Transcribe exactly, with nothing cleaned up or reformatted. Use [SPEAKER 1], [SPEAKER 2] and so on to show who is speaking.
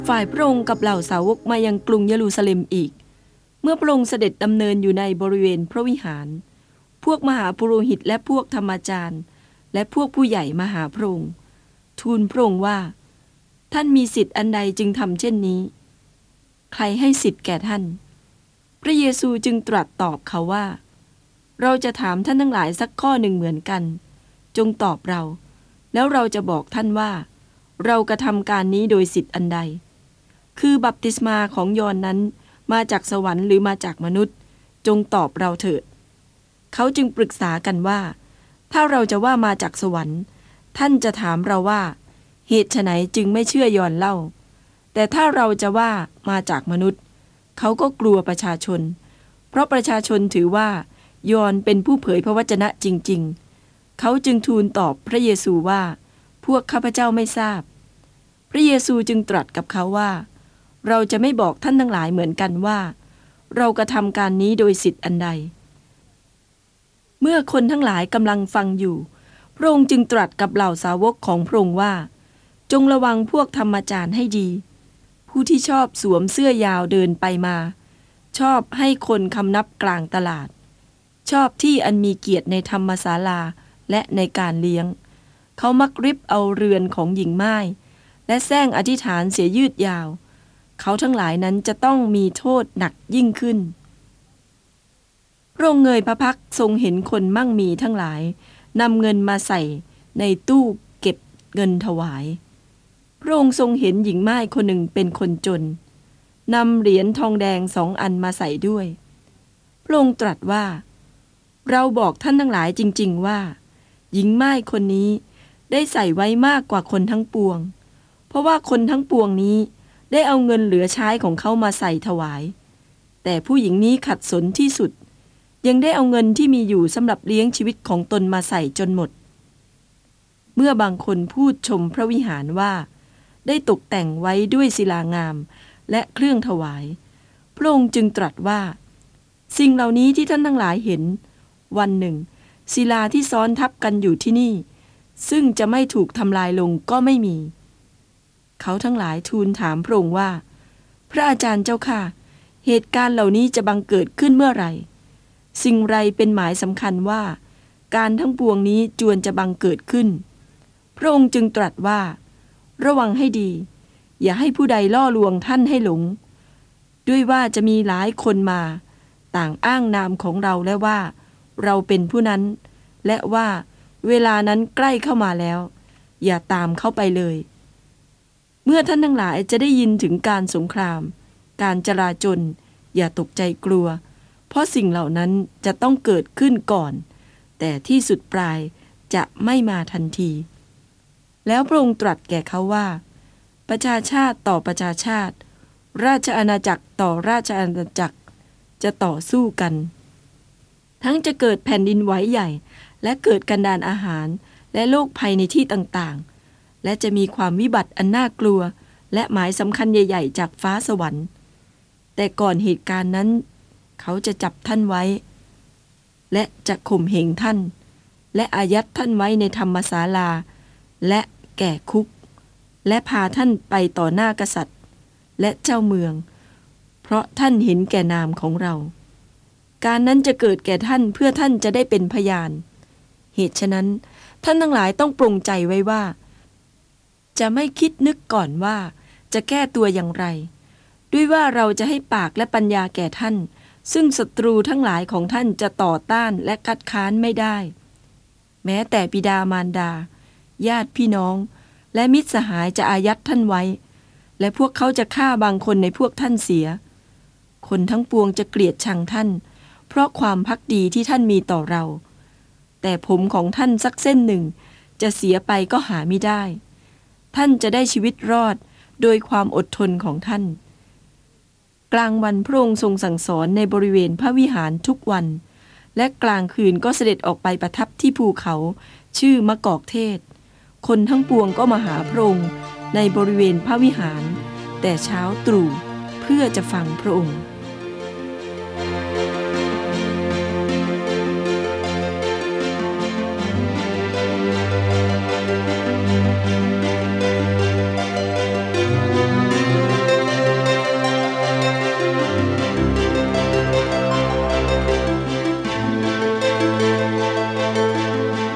[SPEAKER 1] ฝ่ายพระองค์กับเหล่าสาวกมายังกรุงเยรูซาเล็มอีกเมื่อพระองค์เสด็จดำเนินอยู่ในบริเวณพระวิหารพวกมหาปุโรหิตและพวกธรรมาจารย์และพวกผู้ใหญ่มาหาพระองค์ทูลพระองค์ว่าท่านมีสิทธิ์อันใดจึงทำเช่นนี้ใครให้สิทธิ์แก่ท่านพระเยซูจึงตรัสตอบเขาว่าเราจะถามท่านทั้งหลายสักข้อหนึ่งเหมือนกันจงตอบเราแล้วเราจะบอกท่านว่าเรากระทำการนี้โดยสิทธิ์อันใดคือบัพติศมาของยอห์นนั้นมาจากสวรรค์หรือมาจากมนุษย์จงตอบเราเถิดเขาจึงปรึกษากันว่าถ้าเราจะว่ามาจากสวรรค์ท่านจะถามเราว่าเหตุไฉนจึงไม่เชื่อยอห์นเล่าแต่ถ้าเราจะว่ามาจากมนุษย์เขาก็กลัวประชาชนเพราะประชาชนถือว่ายอห์นเป็นผู้เผยพระวจนะจริงๆเขาจึงทูลตอบพระเยซูว่าพวกข้าพเจ้าไม่ทราบพระเยซูจึงตรัสกับเขาว่าเราจะไม่บอกท่านทั้งหลายเหมือนกันว่าเรากระทำการนี้โดยสิทธิ์อันใดเมื่อคนทั้งหลายกำลังฟังอยู่พระองค์จึงตรัสกับเหล่าสาวกของพระองค์ว่าจงระวังพวกธรรมาจารย์ให้ดีผู้ที่ชอบสวมเสื้อยาวเดินไปมาชอบให้คนคำนับกลางตลาดชอบที่อันมีเกียรติในธรรมศาลาและในการเลี้ยงเขามักริบเอาเรือนของหญิงม่ายและแซงอธิษฐานเสียยืดยาวเขาทั้งหลายนั้นจะต้องมีโทษหนักยิ่งขึ้นพระองค์เงยพระพักตร์ทรงเห็นคนมั่งมีทั้งหลายนำเงินมาใส่ในตู้เก็บเงินถวายพระองค์ทรงเห็นหญิงม่ายคนหนึ่งเป็นคนจนนำเหรียญทองแดงสองอันมาใส่ด้วยพระองค์ตรัสว่าเราบอกท่านทั้งหลายจริงๆว่าหญิงม่ายคนนี้ได้ใส่ไว้มากกว่าคนทั้งปวงเพราะว่าคนทั้งปวงนี้ได้เอาเงินเหลือใช้ของเขามาใส่ถวายแต่ผู้หญิงนี้ขัดสนที่สุดยังได้เอาเงินที่มีอยู่สำหรับเลี้ยงชีวิตของตนมาใส่จนหมดเมื่อบางคนพูดชมพระวิหารว่าได้ตกแต่งไว้ด้วยศิลางามและเครื่องถวายพระองค์จึงตรัสว่าสิ่งเหล่านี้ที่ท่านทั้งหลายเห็นวันหนึ่งศิลาที่ซ้อนทับกันอยู่ที่นี่ซึ่งจะไม่ถูกทำลายลงก็ไม่มีเขาทั้งหลายทูลถามพระองค์ว่าพระอาจารย์เจ้าค่ะเหตุการณ์เหล่านี้จะบังเกิดขึ้นเมื่อไหร่สิ่งไรเป็นหมายสำคัญว่าการทั้งปวงนี้จวนจะบังเกิดขึ้นพระองค์จึงตรัสว่าระวังให้ดีอย่าให้ผู้ใดล่อลวงท่านให้หลงด้วยว่าจะมีหลายคนมาต่างอ้างนามของเราและว่าเราเป็นผู้นั้นและว่าเวลานั้นใกล้เข้ามาแล้วอย่าตามเข้าไปเลยเมื่อท่านทั้งหลายจะได้ยินถึงการสงครามการจลาจลอย่าตกใจกลัวเพราะสิ่งเหล่านั้นจะต้องเกิดขึ้นก่อนแต่ที่สุดปลายจะไม่มาทันทีแล้วพระองค์ตรัสแก่เขาว่าประชาชาติต่อประชาชาติราชอาณาจักรต่อราชอาณาจักรจะต่อสู้กันทั้งจะเกิดแผ่นดินไหวใหญ่และเกิดกันดารอาหารและโรคภัยในที่ต่างๆและจะมีความวิบัติอันน่ากลัวและหมายสำคัญใหญ่ๆจากฟ้าสวรรค์แต่ก่อนเหตุการณ์นั้นเขาจะจับท่านไว้และจะข่มเหงท่านและอายัดท่านไว้ในธรรมศาลาและแก่คุกและพาท่านไปต่อหน้ากษัตริย์และเจ้าเมืองเพราะท่านเห็นแก่นามของเราการนั้นจะเกิดแก่ท่านเพื่อท่านจะได้เป็นพยานเหตุฉะนั้นท่านทั้งหลายต้องปรงใจไว้ว่าจะไม่คิดนึกก่อนว่าจะแก้ตัวอย่างไรด้วยว่าเราจะให้ปากและปัญญาแก่ท่านซึ่งศัตรูทั้งหลายของท่านจะต่อต้านและคัดค้านไม่ได้แม้แต่บิดามารดาญาติพี่น้องและมิตรสหายจะอายัดท่านไว้และพวกเขาจะฆ่าบางคนในพวกท่านเสียคนทั้งปวงจะเกลียดชังท่านเพราะความภักดีที่ท่านมีต่อเราแต่ผมของท่านสักเส้นหนึ่งจะเสียไปก็หาไม่ได้ท่านจะได้ชีวิตรอดโดยความอดทนของท่านกลางวันพระองค์ทรงสั่งสอนในบริเวณพระวิหารทุกวันและกลางคืนก็เสด็จออกไปประทับที่ภูเขาชื่อมะกอกเทศคนทั้งปวงก็มาหาพระองค์ในบริเวณพระวิหารแต่เช้าตรู่เพื่อจะฟังพระองค์